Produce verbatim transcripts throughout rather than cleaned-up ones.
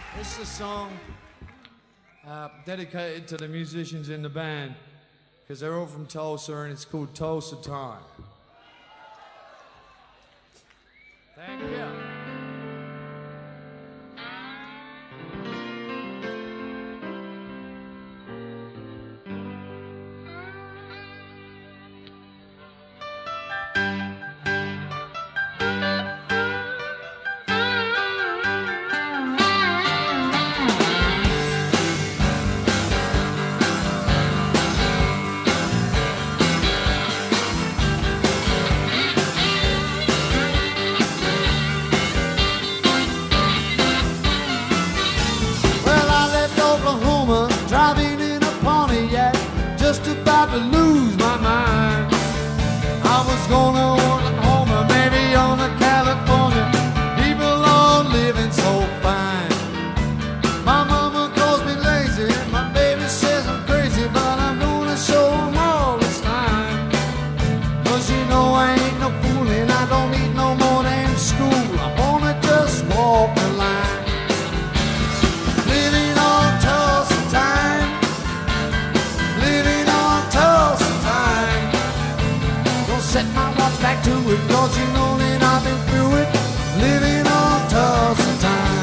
This is a song uh, dedicated to the musicians in the band because they're all from Tulsa and it's called Tulsa Time. Thank you. Driving in a Pontiac, just about to lose my mind. I was gonna Oklahoma, maybe on to California. People are living so fine. My mama calls me lazy, my baby says I'm crazy, but I'm gonna show them all this time. Cause you know I ain't no fool and I don't need no more damn school. I'm gonna just walk the line. Living on Tulsa time. Living on Tulsa time. Don't set my watch back to it, cause you know that I've been through it. Living on Tulsa time.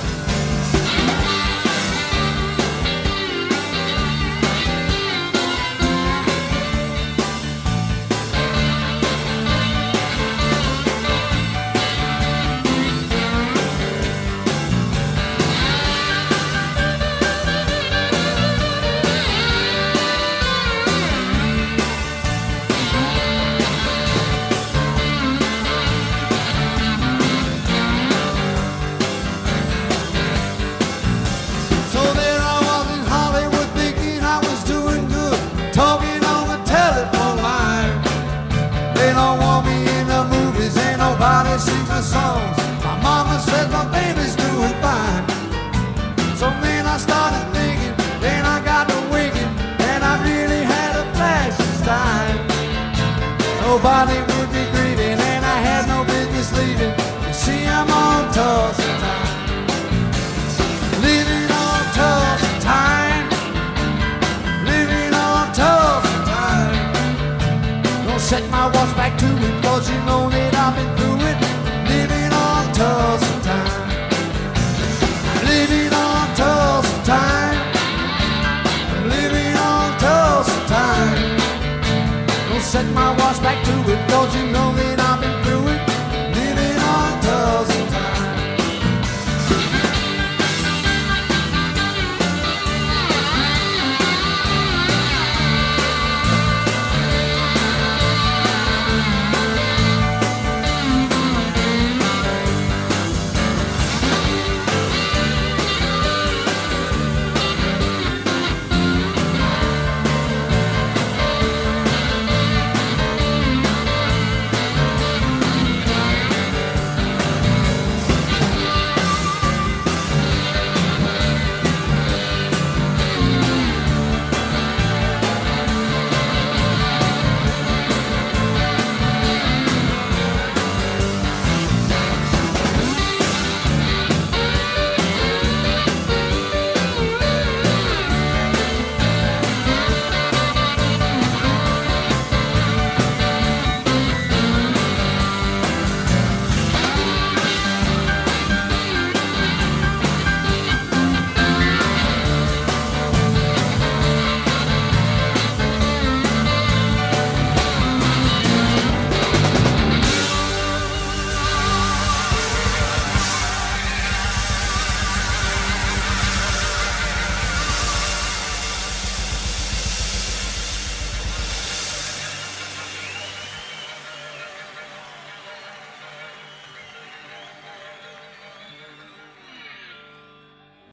Talking on the telephone line. They don't want me in the movies, ain't nobody sings my songs. My mama says my baby's doing fine. So then I started thinking, then I got to winking, and I really had a flash this time. Nobody would be grieving, and I had no business leaving. You see, I'm on Tulsa time. Living on Tulsa time. Tulsa time. Don't set my watch back to it, cause you know that I've been through it. Living on Tulsa time. Living on Tulsa time. Living on Tulsa time. Don't set my watch back to it, cause you know